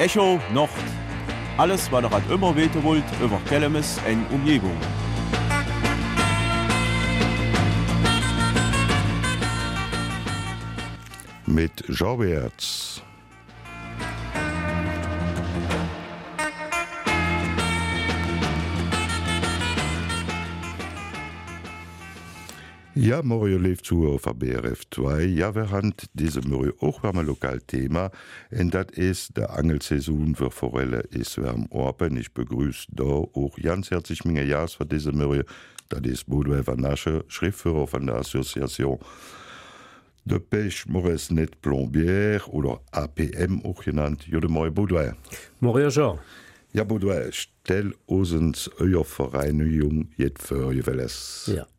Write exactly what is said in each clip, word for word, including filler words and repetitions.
Echo Nord. Alles, was ihr halt immer weten wollt, über Kellemes en Umgebung. Mit Jean Wertz. Ja, Mario lebt zu auf B R F zwei. Ja, wir haben diese Mario auch beim Lokalthema. Und das ist der Angelsaison für Forelle ist wir am Orpen. Ich begrüße da auch ganz herzlich meine Jahres für diese Mario. Das ist Baudouin Van Nasche, Schriftführer von der Association de Pêche Maurice Net Plombière oder A P M auch genannt. Ja, Mario Baudouin. Mario Jean. Ja, Baudouin, stell uns euer Vereinigung jetzt vor, ihr es. Ja.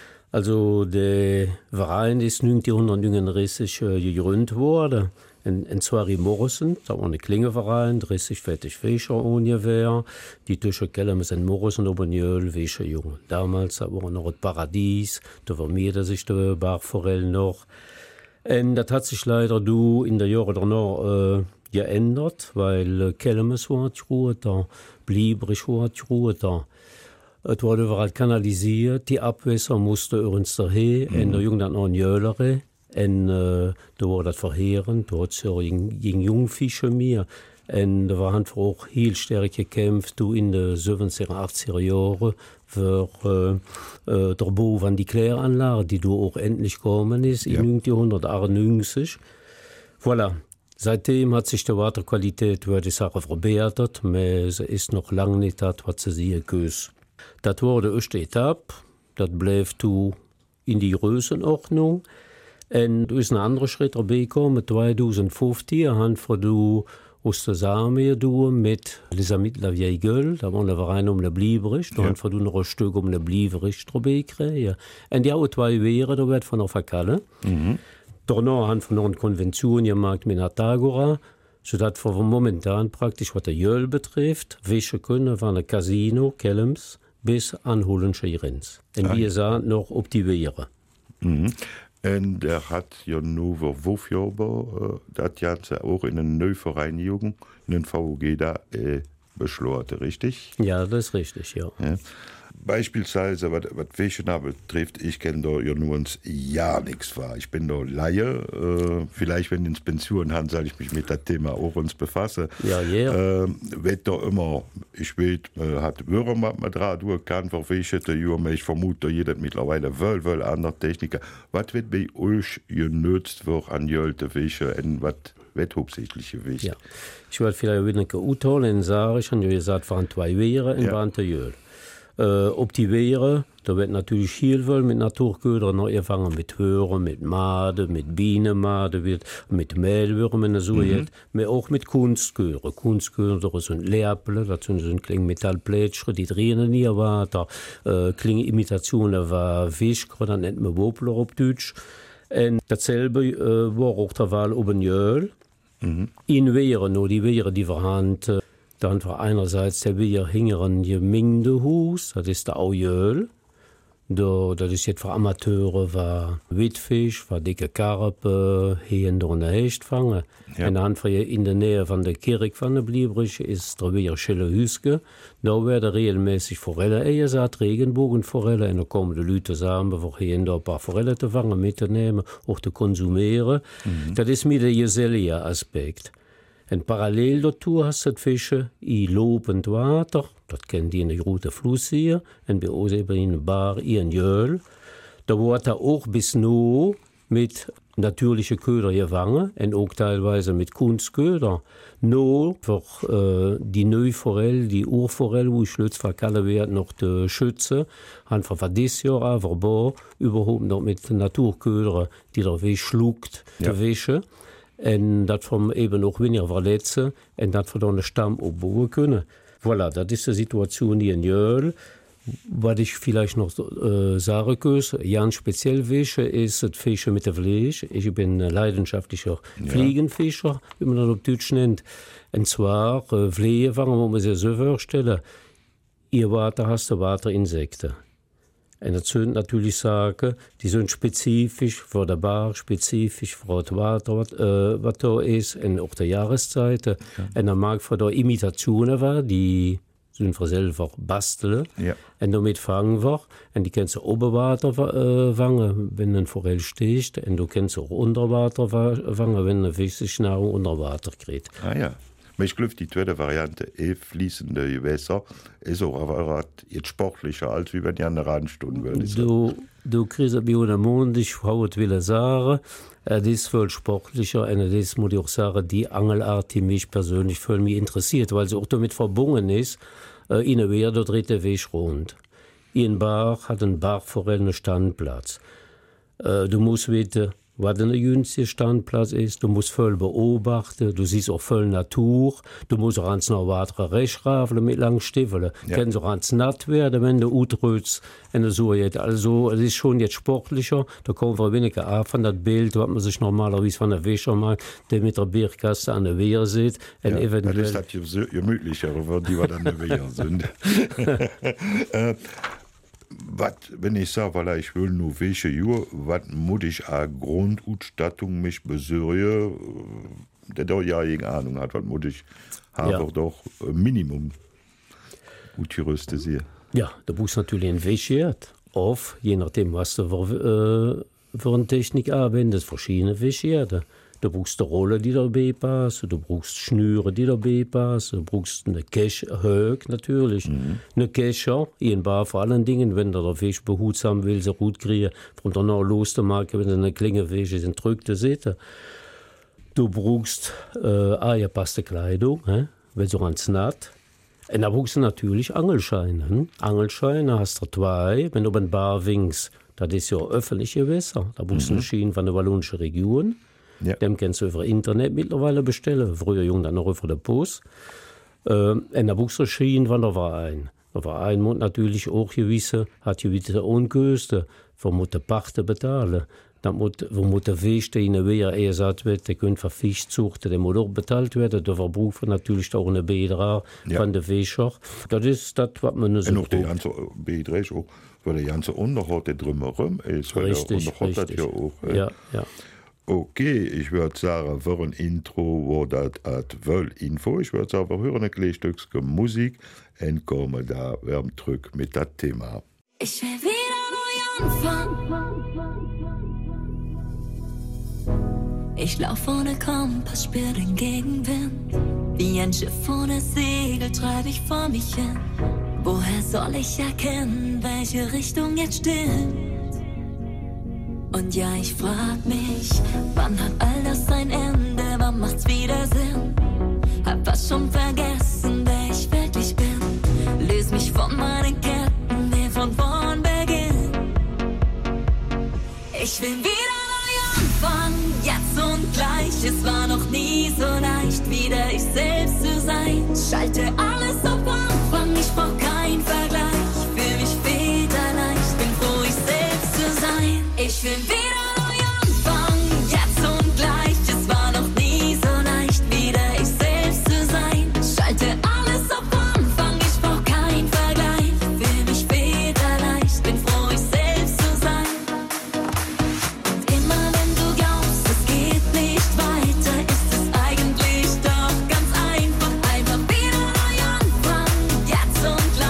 Also der Verein ist neunzehnhundertneununddreißig äh, gegründet worden. Und, und zwar in Morrison, da war ein kleiner Verein, dreißig, vierzig Fischer ungefähr. Die zwischen Kellemes und Morrison oben Jöl, welche Jungen. Damals da war noch ein Paradies, da war mir das sich der Barforell noch. Und das hat sich leider du in der Jahre danach äh, geändert, weil äh, Kellemes war da, Bliebrich war da. Es wurde überall kanalisiert, die Abwässer mussten übrigens dahin, mhm. in der Jugend noch ein Jölere, und äh, da war das verheerend, da hat es ja gegen Jungfische mehr, und da war einfach auch viel stärker gekämpft, du in den siebziger, achtziger Jahren, für äh, äh, der Bau von die Kläranlage, die du auch endlich gekommen ist, ja. In neunzehnhundertachtundneunzig. Voilà. Seitdem hat sich die Wasserqualität, würde ich sagen, verbessert, aber sie ist noch lange nicht das, was sie sich gewusst. Das war die erste Etappe, das blieb du in die Größenordnung. Und da ist ein anderer Schritt dabei gekommen, zweitausendfünfzehn haben wir du aus der Samen mit Les Amis de la Vieille Gueule, da war der Verein um den Blieberich, da ja. haben wir du noch ein Stück um den Blieberich dabei gekriegt. Und die auch zwei Wehren, da wird von der Verkalle. Mhm. Danach haben wir noch eine Konvention gemacht mit Natagora, sodass wir momentan praktisch, was der Jöl betrifft, wischen können von der Casino, Kellems, bis an Hollensche Grenz. Und ah, wir sind noch auf die Wehre. Mhm. Und er hat ja nur vor fünf Jahren äh, das Ganze auch in eine neue Vereinigung, in den V O G da äh, beschlossen, richtig? Ja, das ist richtig, ja. ja. Beispielsweise, was, was Fischen betrifft, ich kenne da ja nur uns ja nichts war. Ich bin da Laie. Äh, vielleicht, wenn ich ins Pension habe, soll ich mich mit dem Thema auch uns befassen. Ja, ja. Yeah. Äh, wird da immer, ich weiß, man hat Würmer mit dran, du kannst verfischen, ich vermute, jeder mittlerweile will, will andere Techniker. Was wird bei euch genutzt, wo an Jölte Fische und was wird hauptsächlich gewicht? Ja. Ich wollte vielleicht wieder ein Uttalen sagen, ich habe gesagt, waren zwei Wehren und ja. waren der Jöl. Äh, ob die Wehren, da wird natürlich viel wollen mit Naturköder, noch anfangen mit Hören, mit Made, mit Bienenmade, mit Mehlwürmen, so mhm. jetzt, aber auch mit Kunstköder. Kunstköder sind Lehrple, das sind so kleine Metallplätschchen, die drehen nie weiter. Äh, kleine Imitationen war Fischker, dann nennt man Wobler auf Deutsch. Und dasselbe äh, war auch der Wahl oben Jöl. Mhm. In Wehren, nur die Wehren, die wir haben, dann war einerseits der Wehr hingeren gemingde Hus, das ist der Aujöl. Da, das ist jetzt für Amateure, war Wittfisch, war dicke Karpe, Hehen und der Hechtfange. Ja. Und dann in der Nähe von der Kirche von der Bliebrich ist der Wehr Schille Hüske. Da werden regelmäßig Forelle eingesatt, Regenbogenforelle. Und da kommen die Leute zusammen, wo Hehen da ein paar Forelle zu fangen, mitzunehmen, auch zu konsumieren. Mhm. Das ist mit der gesellige Aspekt. Und parallel dazu hast du Fische in lobend Wasser, das kennt die in der roten Fluss hier, und bei uns eben in der Bar in Jöl. Da wird er auch bis nu mit natürlichen Köder gefangen und auch teilweise mit Kunstköder. Nur für äh, die neue Forelle, die Urforelle, wo ich schlütz verkallen wird, noch zu schützen, haben wir für dieses Jahr aber überhaupt noch mit Naturköder, die der Weg schluckt, ja. zu wischen. Und das vom eben auch weniger verletzen und das wir dann einen Stamm aufbauen können. Voilà, das ist die Situation hier in Jöl. Was ich vielleicht noch äh, sagen kann, ganz speziell Fische ist das Fischen mit dem Fleisch. Ich bin ein leidenschaftlicher ja. Fliegenfischer, wie man das auf Deutsch nennt. Und zwar äh, Fliegenfanger, wo man sich so vorstellen, ihr Water hast du Waterinsekten. Und das sind natürlich Sachen, die sind spezifisch für den Bar, spezifisch für das Wetter, was, äh, was da ist, und auch die Jahreszeiten. Ja. Und dann mag für da Imitationen war, die sind wir selber basteln. Ja. Und damit fangen wir. Und die kannst du oben Wasser äh, fangen, wenn ein Forell sticht. Und du kannst auch unter Wasser fangen, wenn eine Fischnahrung unter Wasser kriegt. Ah ja. Ich glaube, die zweite Variante, eh fließende Gewässer, ist auch aber jetzt sportlicher, als wie wenn die andere Randstunden würde. Du, du kriegst ein Bio Mond, ich will sagen, das ist viel sportlicher und das muss ich auch sagen, die Angelart, die mich persönlich voll mich interessiert, weil sie auch damit verbunden ist, in der Wehr der dritte Weg rund. In Bach hat ein Bachforell einen Standplatz. Du musst wissen, was ein günstiger Standplatz ist. Du musst voll beobachten, du siehst auch voll Natur. Du musst auch ans noch weitere Rechtschrafeln mit langen Stiefeln. Ja. Kannst auch ans natt werden, wenn du utrütst. So also, es ist schon jetzt sportlicher. Da kommen wir weniger ab von das Bild, was man sich normalerweise von der Wäscher macht, der mit der Bierkasse an der Wehr sieht. Ja, eventuell das ist das so gemütlicher, die wir dann an der Wehr sind. äh, Was, wenn ich sage, weil ich will nur welche Jahre, was muss ich an Grundausstattung mich besorgen, der da ja keine Ahnung hat, was muss ich haben, ja. Doch Minimum gut gerüstet sie. Ja, da brauchst du natürlich ein Wäschert, auf, je nachdem, was du für, äh, für eine Technik anwendest, verschiedene Wäscherte. Du brauchst eine Rolle, die dabei passt, du brauchst Schnüre, die dabei passen, du brauchst eine Kescher, natürlich, mhm. eine Kescher, ein Bar vor allen Dingen, wenn du der Fisch behutsam will, so gut kriegen, von der noch loszumachen, wenn du eine Klinge Fisch ist, drückte Seite. Du brauchst äh, angepasste Kleidung, äh, wenn du ganz natt. Und da brauchst du natürlich Angelscheine. Angelscheine hast du zwei, wenn du auf den Bar winkst, das ist ja öffentliche Gewässer, da brauchst du mhm. eine Schiene von der Wallonischen Region. Ja. Dem kannst du über Internet mittlerweile bestellen. Früher jung dann noch über der Post. Ähm, und da brauchst du Schienen von der Verein. Der Verein muss natürlich auch gewisse, hat gewisse Unkosten, wo muss der Pachte bezahlen. Dann muss, wo muss der Weg, der in der Wehr ersetzt wird, der könnte für Fisch suchen, der muss auch bezahlt werden. Der Verbrauch natürlich auch eine Beitrag ja. von der Fischer. Das ist das, was man so und auch der ganze Beitrag, auch, weil der ganze Unterhalt, der drumherum ist. Richtig, der richtig. Ja, auch, äh, ja, ja. Okay, ich würde sagen, für ein Intro wo das at Wöl-Info. Ich würde sagen, wir hören ein kleines Stückchen Musik und kommen da wärm zurück mit das Thema. Ich will wieder neu anfangen. Ich lauf ohne Kompass, spür den Gegenwind. Wie ein Schiff ohne Segel treib ich vor mich hin. Woher soll ich erkennen, welche Richtung jetzt stimmt? Und ja, ich frag mich, wann hat all das ein Ende, wann macht's wieder Sinn? Hab was schon vergessen, wer ich wirklich bin. Löse mich von meinen Ketten, will von vorn beginnen. Ich will wieder neu anfangen, jetzt und gleich. Es war noch nie so leicht, wieder ich selbst zu sein. Schalte alles auf Anfang, ich brauch keinen Vergleich. Fühl mich wieder leicht, bin froh, ich selbst zu sein. Ich will wieder neu anfangen, jetzt und gleich. Es war noch nie so leicht, wieder ich selbst zu sein. Schalte alles auf Anfang, ich brauch keinen Vergleich. Fühl mich wieder leicht, bin froh, ich selbst zu sein. Und immer wenn du glaubst, es geht nicht weiter, ist es eigentlich doch ganz einfach. Einfach wieder neu anfangen, jetzt und gleich.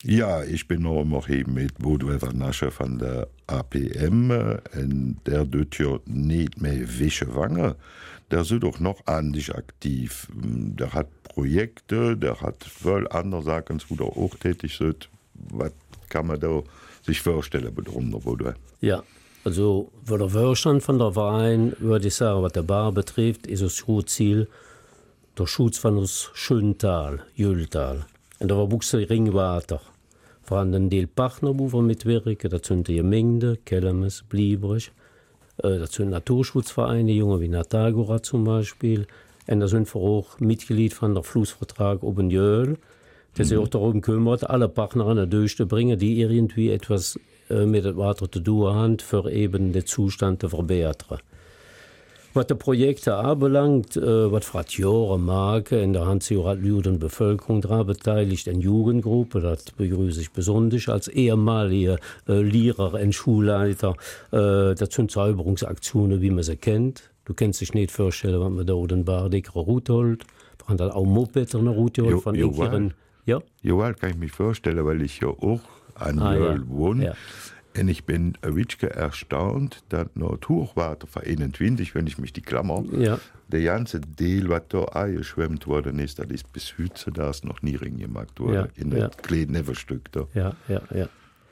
Ja, ich bin noch immer hier mit Baudouin van Nasche von der A P M und der tut ja nicht mehr wische Wange. Der ist doch noch anders aktiv. Der hat Projekte, der hat voll andere Sachen, wo der auch tätig ist. Was kann man da sich vorstellen, darunter, Baudouin? Ja, also für den Vorstand von der Verein würde ich sagen, was der Bar betrifft, ist das Schutzziel der Schutz von das Schöntal, Jöltal. Und da war Buchse Ringwater. Vor allem den Deel Partner, wo wir mitwirken, das sind die Gemeinden, Kellemes, Bliebrich, äh, das sind Naturschutzvereine, Junge wie Natagora zum Beispiel. Und da sind wir auch Mitglied von der Flussvertrag Oben Jöl, der sich mhm. auch darum kümmert, alle Partner an der Döste bringen, die irgendwie etwas äh, mit dem Wasser zu tun haben, für eben den Zustand zu verbessern. Was die Projekte anbelangt, äh, was Frau Jahre mag, in der Hand sich auch die Bevölkerung daran beteiligt, eine Jugendgruppe, das begrüße ich besonders als ehemaliger äh, Lehrer und Schulleiter. Äh, das sind Säuberungsaktionen, wie man sie kennt. Du kannst dich nicht vorstellen, wenn man da den Bardicker Route holt. Wir haben dann auch Moped eine Route holt von irgendeinen. Ja? Joel kann ich mich vorstellen, weil ich ja auch an ah, Jöl ja. wohne. Ja. Und ich bin ein bisschen erstaunt, dass Naturwasser vereinentwindig, wenn ich mich die Klammer, ja. der ganze Deal, was da eingeschwemmt worden ist, das ist bis heute da ist noch nie reingemacht worden, ja. in das ja. kleine Neverstück da. Ja, ja, ja.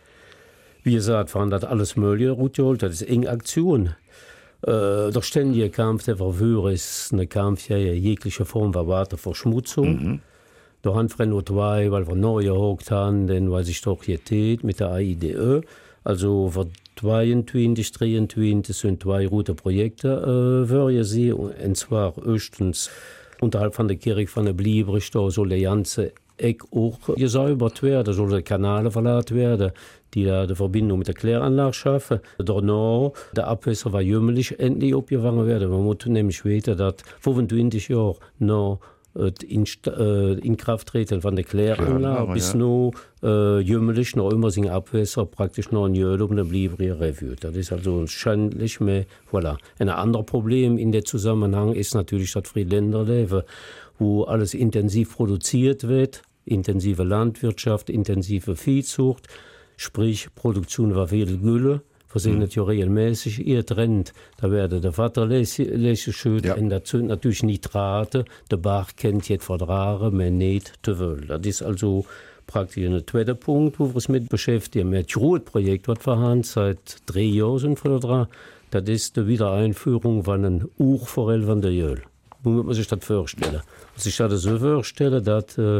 Wie gesagt, waren das alles mögliche Route, das ist eng Aktion. Äh, der ständige Kampf der Verwührer ist ein Kampf ja jegliche Form von Wasserverschmutzung. Mhm. Da haben wir noch zwei, weil wir neu gehockt haben, denn weil sich doch hier tät mit der A I D E. Also für zweiundzwanzig, dreiundzwanzig sind zwei gute Projekte, äh, würde ich sehen. Und zwar erstens unterhalb von der Kirche von der Bliebrich, da soll der ganze Eck auch gesäubert werden, soll der Kanal verlassen werden, die da die Verbindung mit der Kläranlage schaffen. Danach, der Abwässer war jümmelig endlich abgefangen werden. Man muss nämlich wissen, dass fünfundzwanzig Jahre noch in, äh, in Kraft treten von der Kläranlage, bis ja. noch äh, jümmelig noch immer sind Abwässer praktisch noch ein Jöl um den Bliebrich Revue. Das ist also schändlich mehr. Voilà. Ein anderes Problem in dem Zusammenhang ist natürlich das Friedländerleben, wo alles intensiv produziert wird, intensive Landwirtschaft, intensive Viehzucht, sprich Produktion war viel Gülle. Wir sehen das ja regelmäßig, ihr trennt, da werden der Vater schön, ja. und dazu natürlich Nitrate, der Bach kennt jetzt vertragen, aber nicht zu wollen. Das ist also praktisch ein zweiter Punkt, wo wir uns mit beschäftigen. Das Ruhrprojekt, was wir haben, seit drei Jahren sind wir da dran, das ist die Wiedereinführung von einem Urforell von der Jöl. Wo muss man sich das vorstellen? Man sich das so vorstellen, dass äh,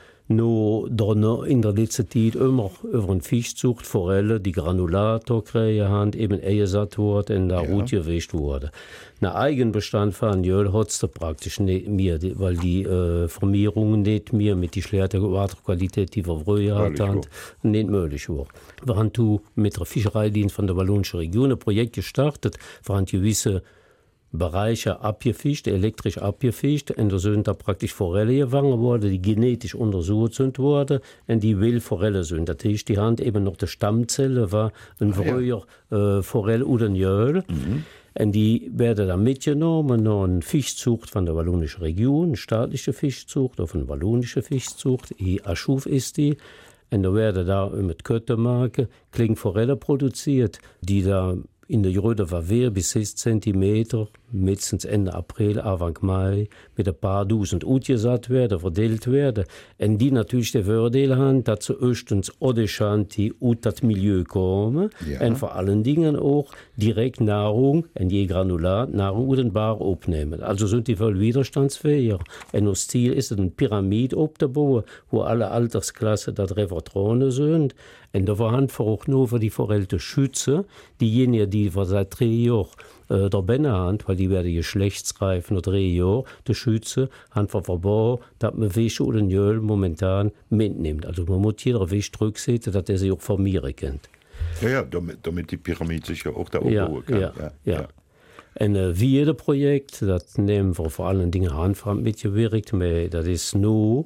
No, no, in der letzten Zeit immer über eine Fischzucht, Forelle, die Granulator kriegen haben, eben eingesetzt wurde und da ja. Route gewischt wurde. Ein Eigenbestand von Jöl hat es praktisch nicht mehr, weil die äh, Formierungen nicht mehr mit der schlechten Wasserqualität, die wir früher hatten, nicht möglich war. Wir haben mit der Fischereidienst von der Wallonischen Region ein Projekt gestartet, wir haben gewisse Bereiche abgefischt, elektrisch abgefischt, und da sind da praktisch Forelle gefangen worden, die genetisch untersucht sind worden, und die will Forelle sind. Das heißt, die haben eben noch die Stammzelle, war ein früher ja. äh, Forelle oder ein Jöl. Mhm. Und die werden dann mitgenommen, noch eine Fischzucht von der Wallonischen Region, eine staatliche Fischzucht, auf eine wallonische Fischzucht, die Aschuf ist die. Und da werden da mit Köttermarke Klingforelle produziert, die da in der Größe war wir bis sechs Zentimeter, meistens Ende April, Anfang Mai, mit ein paar Dutzend ausgesatt werden, verteilt werden. Und die natürlich den Vorteil haben, dass sie erstens Odeshanti aus das Milieu kommen ja. und vor allen Dingen auch direkt Nahrung, und je Granulat, Nahrung aus dem Bar aufnehmen. Also sind die voll widerstandsfähig. Und das Ziel ist, eine Pyramide aufzubauen, wo alle Altersklassen das Repertoire sind. Und da war wir auch nur für die Forelle zu schützen, diejenigen, die wir seit drei Jahren äh, der Bände haben, weil die werden geschlechtsreif nach drei Jahren zu schützen, haben wir verbaut, dass man Wäsche oder Jöl momentan mitnimmt. Also man muss jeder Wäsche zurücksetzen, dass er sich auch vermehren kann. Ja, ja, damit, damit die Pyramide sich ja auch da aufbauen ja, kann. Ja, ja. ja. Und äh, wie jedes Projekt, das nehmen wir vor allen Dingen Anfang mitgewirkt, aber das ist nur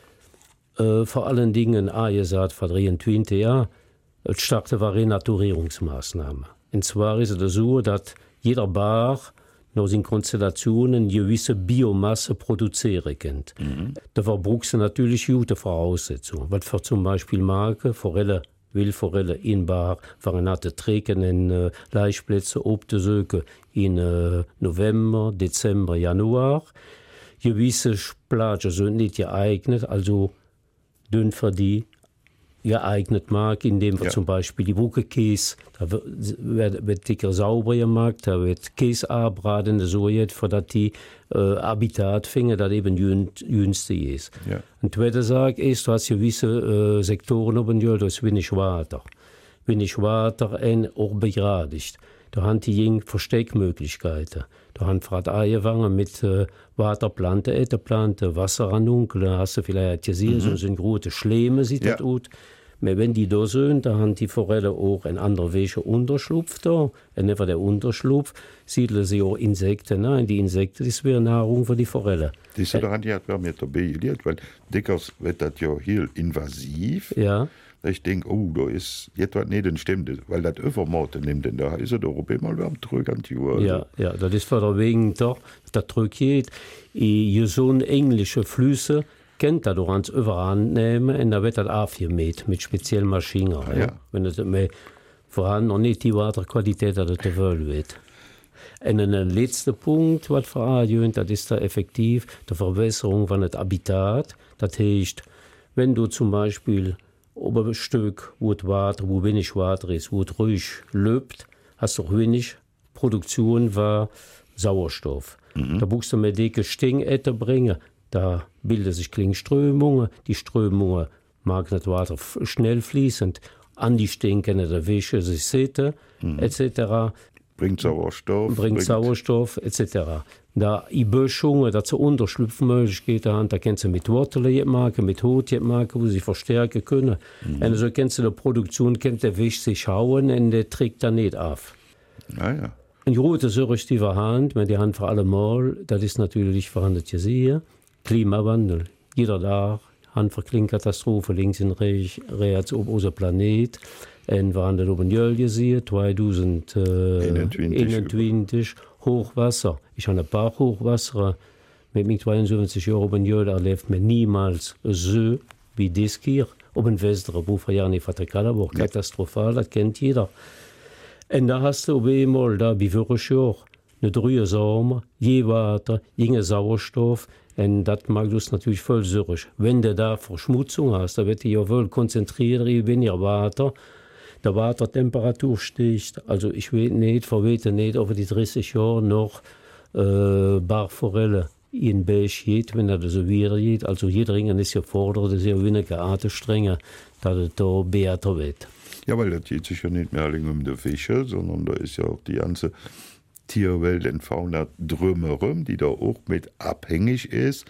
Äh, vor allen Dingen angesagt vor dreiundzwanzig Jahren, es startet war Renaturierungsmaßnahme. Und zwar ist es so, dass jeder Bach noch in Konstellationen gewisse Biomasse produzieren können. Mhm. Da verbrauchst du natürlich gute Voraussetzungen. Was für zum Beispiel Marke, Forelle, Wildforelle in Bar, verenate Trägen in äh, Laichplätze, Obdesöke in äh, November, Dezember, Januar. Gewisse Plagen sind nicht geeignet, also dünn für die geeignet mag, indem wir ja. zum Beispiel die Wuckekäse, da wird, wird dicker sauber gemacht, da wird Käse abraten, so jetzt, für das die äh, Habitat finden, das eben günstig ist. Ja. Und zweite Sache ist, du hast gewisse äh, Sektoren oben, da ist wenig Wasser. Wenig Wasser und auch begradigt. Da haben die Jungen Versteckmöglichkeiten. Da haben Frat angefangen mit äh, Waterplanten, Äteplanten, Wasserranunkel, da hast du vielleicht gesehen, mhm. so sind große Schleme, sieht ja. das aus. Aber wenn die da sind, da haben die Forelle auch einen anderen Wege Unterschlupf da. Und neben der Unterschlupf siedeln sie auch Insekten. Nein, die Insekten, das wäre Nahrung für die Forelle. Das ist daran, die hat mir dabei gelehrt, weil dickers wird das ja hier invasiv. Ja. Ich denke, oh, da ist jetzt was nicht stimmt, weil das Übermorte nimmt, denn da ist er doch immer am Trück an die Uhr. Ja, ja, das ist für wegen doch, das Trück geht. Hier so englische Flüsse kennt das doch ans Überhand nehmen und da wird das aufgemäht mit speziellen Maschinen. Ah, ja. Ja. Wenn das mehr vorhanden noch nicht die Wasserqualität, dass das wohl wird. Und ein letzter Punkt, was verraten, das ist da effektiv die Verbesserung von dem Habitat. Das heißt, wenn du zum Beispiel über ein Stück, wo es Wasser, wo wenig Wasser ist, wo es ruhig lebt, hast du auch wenig Produktion von Sauerstoff. Mhm. Da musst du mit dicke Stingäte bringen, da bilden sich kleine Strömungen, die Strömungen mag das Wasser schnell fließend, an die stinkende der Wäsche sich säte, mhm. et cetera. Bringt Sauerstoff. Bringt, bringt Sauerstoff, et cetera. Da die Böschungen, da zu Unterschlupfmöglichkeiten haben, da kannst du mit Wurzeln machen, mit Hut machen, wo sie verstärken können. Mhm. Und so kannst du in der Produktion, kennt der Wisch sich hauen und der trägt da nicht auf. Ah, ja. Und die rote Säurestive Hand, die Hand für alle Mal, das ist natürlich vorhanden gesehen. Klimawandel. Jeder Tag, Hand für Klimakatastrophe, links und rechts, rechts auf unser Planet. Und wir haben das oben gesehen, zwanzig einundzwanzig, Hochwasser. Ich habe ein paar Hochwasser mit meinen zweiundsiebzig Jahren oben erlebt, mir niemals so wie das hier. Oben Western, wo wir ja nicht vertragen, aber auch katastrophal, das kennt jeder. Und da hast du einmal, da wie voriges Jahr, eine drei Sommer, je Wasser, je Sauerstoff. Und das mag du natürlich voll sürisch. Wenn du da Verschmutzung hast, da wird dich ja wohl konzentrieren, weniger Wasser. Der Wassertemperatur sticht. Also ich weiß nicht, verwete nicht, ob die dreißig Jahre noch äh, Barforelle in Beich geht, wenn das so wieder geht. Also jeder ist gefordert, dass er weniger Atemstränge, dass es da besser wird. Ja, weil das geht sich ja nicht mehr um die Fische, sondern da ist ja auch die ganze Tierwelt und Fauna drumherum, die da auch mit abhängig ist.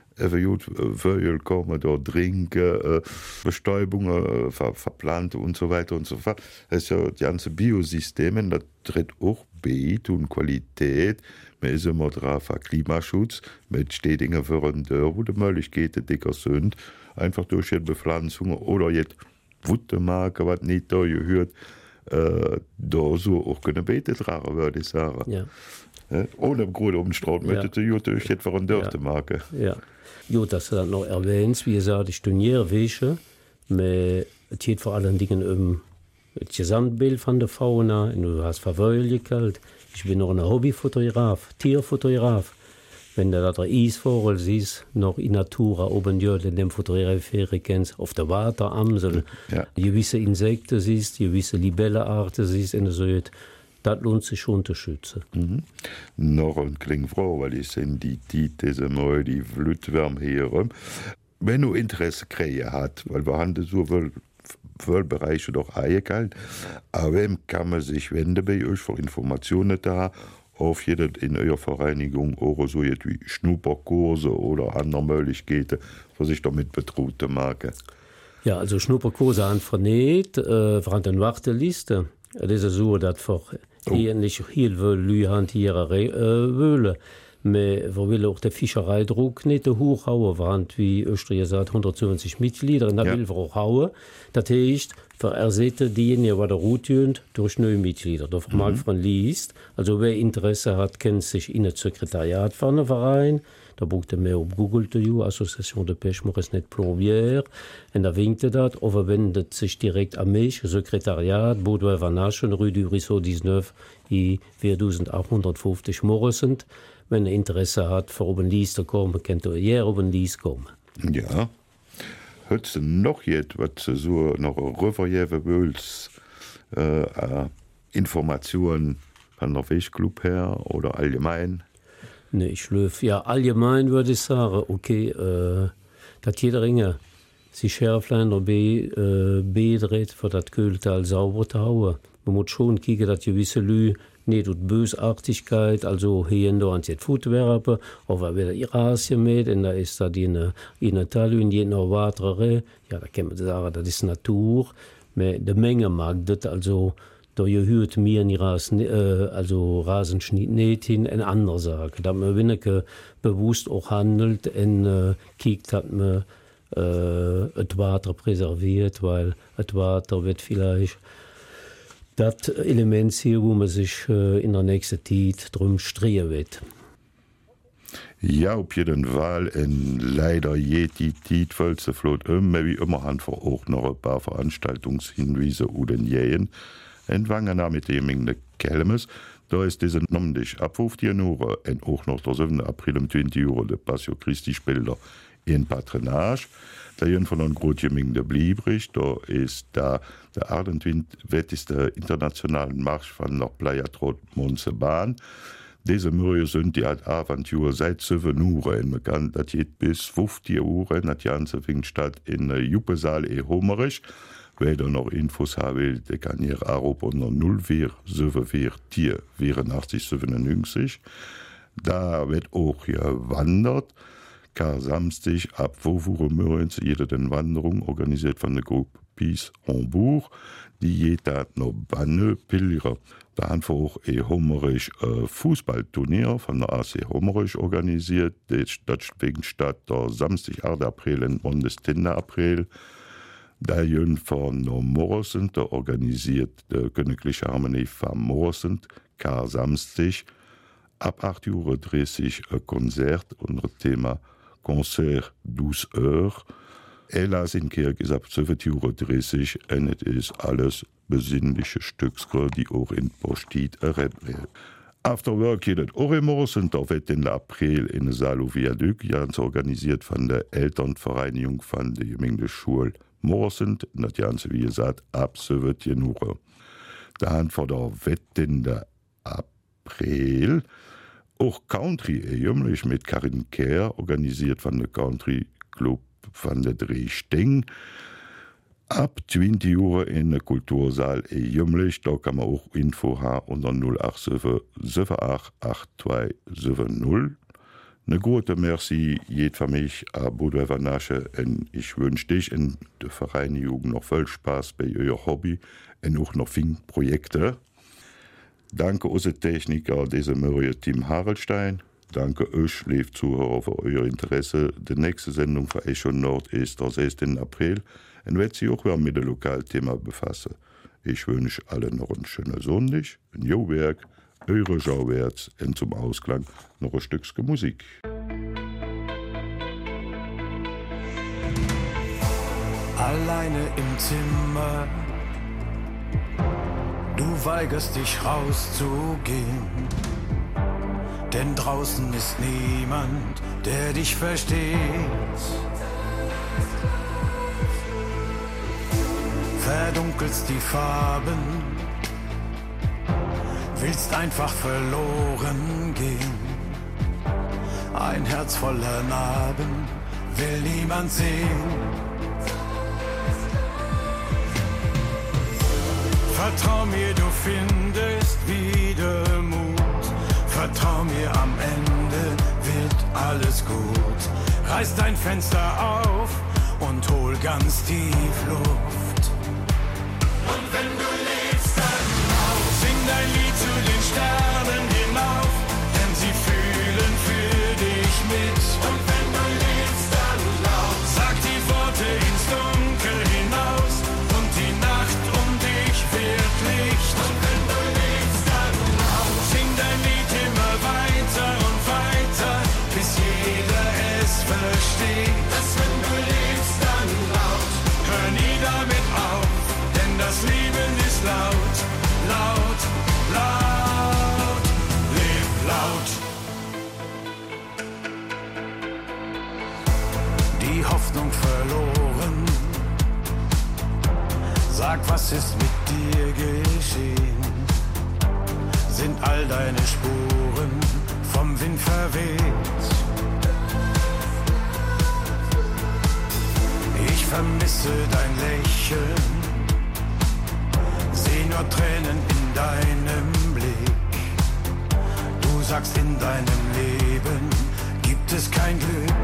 Vögel kommen da trinken, Bestäubungen ver, verplanten und so weiter und so fort. Das ist ja die ganze Biosysteme, das tritt auch bei und Qualität. Man ist immer drauf, Klimaschutz, mit Städtinger für ein Dörr, wo die Möglichkeiten dicker sind, einfach durch die Bepflanzung oder jetzt Wutte machen, was nicht da gehört, äh, da so auch können Beete tragen, würde ich sagen. Ja. Ja, ohne Grund um den Straut ja. möchte ich durch jetzt für ein Dörr machen. Ja. Jo, dass du das noch erwähnst, wie gesagt, ich studiere Wäsche, es geht vor allen Dingen um das Gesamtbild von der Fauna, du hast Verwöhlichkeit, ich bin noch ein Hobbyfotograf, Tierfotograf. Wenn du da der Eisvogel siehst, noch in Natura oben in dem Fotografie kennst, auf der Wateramsel, ja. gewisse Insekten siehst, gewisse Libellenarten siehst, und so, das lohnt sich schon zu schützen. Mhm. Noch ein klingt froh, weil ich sehe die Tiete, mal die Flütwärme hier. Wenn du Interesse kriegen hat, weil wir haben so viel, viele Bereiche doch eingekalt, aber wem kann man sich wenden bei euch für Informationen da? Auf jede in eurer Vereinigung oder so wie Schnupperkurse oder andere Möglichkeiten, was sich damit betraut zu machen. Ja, also Schnupperkurse haben wir nicht, äh, wir haben eine Warteliste. Das ist so, dass wir oh. ähnlich viel Leute haben, die ihre äh, wollen. Wir wollen auch den Fischereidruck nicht hochhauen, während wie Österreich sagt, hundertzwanzig Mitglieder, und da ja. will wir auch hauen. Das heißt, für ersetzen diejenigen, die der Route durch neue Mitglieder, der formal mhm. von liest. Also wer Interesse hat, kennt sich in das Sekretariat von einem Verein. Da braucht er mehr auf Google zu tun, Association de Pêche Maurice Plombière. Und da winkt er das, oder wendet sich direkt an mich, Sekretariat, Baudouin Vanaschen, Rue du Ruisseau neunzehn, i viertausendachthundertfünfzig Morrison. Wenn er Interesse hat, für oben Lies zu kommen, könnt ihr hier oben Lies kommen. Ja. Hört du noch jetzt, was so noch rübergeben willst, äh, äh, Informationen von der Fischclub her oder allgemein? Nee, ich schlöf. Ja, allgemein würde ich sagen, okay, äh, dass jeder Ringe sich Schärflein oder B, äh, B dreht, für das Kühltal sauber zu hauen. Man muss schon kicken, dass gewisse Lü nicht durch Bösartigkeit, also hier und da an die Futwerpen, aber wieder Irasien mit, und da ist da die in Italien, die noch weitere, ja, da kann man sagen, das ist Natur, aber die Menge mag das, also, da gehört mir in Rasen, äh, also Rasenschnitt nicht hin, eine andere Sache. Da man weniger bewusst auch handelt und äh, kijkt, hat man äh, das Wasser präserviert, weil das Wasser wird vielleicht das Element hier, wo man sich äh, in der nächsten Zeit drum strehen wird. Ja, op jeden Fall en leider je die Tietwölze flot immer wie immer han vor auch noch ein paar Veranstaltungshinweise oder jähen. Entwangen mit dem de Kelmes, da ist diese nommendig ab fünfzehn Uhr en auch noch der siebten April um zwanzig Uhr de Passio Christi Bilder in Patronage. Da jön von an Grotjeming de Bliebrich, da ist da der achtundzwanzigste internationalen Marsch von der Playa Trot Monsebahn. Diese Mühe sind die Art Aventur seit sieben Uhr in bekannt, das geht bis fünfzehn Uhr, das Ganze findet statt in der Juppesaal e Homerich. Wer da noch Infos haben will, der kann hier auch unter null vier sieben vier vier vierundachtzig siebenundneunzig. Da wird auch gewandert. Kar Samstag ab fünf Uhr morgens jede den Wanderung organisiert von der Gruppe Peace Hamburg, die jeder noch Banne Pilger. Da haben wir auch ein Homerich äh, Fußballturnier von der A C Homerich organisiert. Das findet statt der Samstag, achten April und des zehnten April. Da jön von Morrison, der organisiert der Königliche Harmonie von Morrison, Kar Samstag, ab acht Uhr dreißig ein Konzert unter Thema Concert douze heures. Ella Sinkirk ist ab siebzehn Uhr dreißig und es ist alles besinnliche Stücke, die auch in Postit errebeln. After Work geht es auch immer, und da wird in April in der Salo Viaduc, ganz organisiert von der Elternvereinigung von der Gemeinde Schule Morrison, das Ganze, wie gesagt, ab siebzehn Uhr. Dann vor der Wettende April auch Country, jünglich mit Karin Kehr, organisiert von der Country Club von der Drehsteng. Ab zwanzig Uhr in der Kultursaal jünglich, da kann man auch Info haben unter null acht sieben sieben acht acht zwei sieben null. Eine gute Merci geht für mich an Baudouin Vanaschen und ich wünsche dich in der Vereinigung noch viel Spaß bei eurem Hobby und auch noch viele Projekte. Danke unsere Techniker, diesem Murray Team Harelstein. Danke euch, liebe Zuhörer, für euer Interesse. Die nächste Sendung für Echo Nord ist der sechzehnten April und wird sich auch wieder mit dem Lokalthema befassen. Ich wünsche allen noch einen schönen Sonntag, ein Jo-Werk, eure Schauwärts und zum Ausklang noch ein Stückchen Musik. Alleine im Zimmer, du weigerst dich rauszugehen, denn draußen ist niemand, der dich versteht. Verdunkelst die Farben, willst einfach verloren gehen. Ein Herz voller Narben will niemand sehen. Vertrau mir, du findest wieder Mut. Vertrau mir, am Ende wird alles gut. Reiß dein Fenster auf und hol ganz tief Luft. Und wenn du lebst, dann auch. Sing dein Lied zu den Sternen hinauf, denn sie fühlen für Sag, was ist mit dir geschehen? Sind all deine Spuren vom Wind verweht? Ich vermisse dein Lächeln, seh nur Tränen in deinem Blick. Du sagst, in deinem Leben gibt es kein Glück.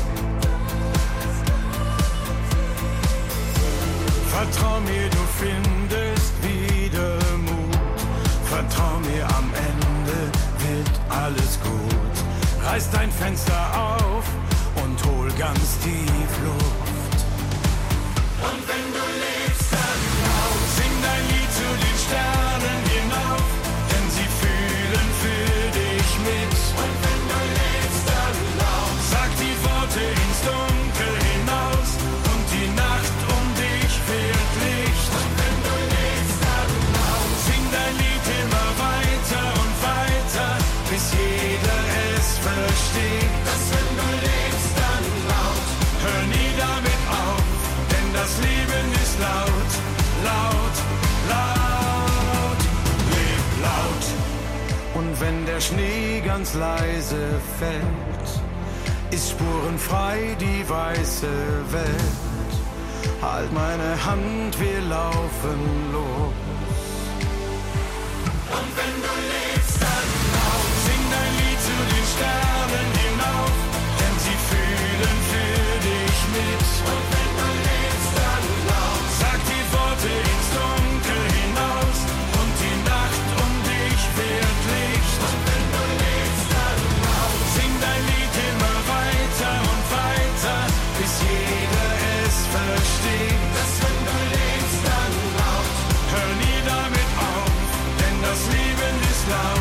Vertrau mir, du findest wieder Mut. Vertrau mir, am Ende wird alles gut. Reiß dein Fenster auf und hol ganz tief Luft. Und wenn du lebst, dann laut, sing dein Lied zu den Sternen hinauf, denn sie fühlen für dich mit. Und wenn du lebst, dann laut, sag die Worte ins Dunkel hinaus und die Nacht um dich wird Licht. Und wenn du lebst, dann laut, sing dein Lied immer weiter und weiter, bis jeder es versteht. Dass wenn du lebst, dann laut, hör nie damit auf, denn das Leben ist laut, laut, laut, leb laut. Und wenn der Schnee ganz leise fällt, ist spurenfrei die weiße Welt. Halt meine Hand, wir laufen los. Und wenn du lebst, dann laut, sing dein Lied zu den Sternen hinauf, denn sie fühlen für dich mit. Und wenn du lebst, dann laut, sag die Worte ins Dunkel hinaus und die Nacht um dich wird Licht. Und wenn du lebst, dann laut, sing dein Lied immer weiter und weiter, bis jeder es versteht. Dass wenn du lebst, dann laut, hör nie damit auf, denn das Leben ist laut.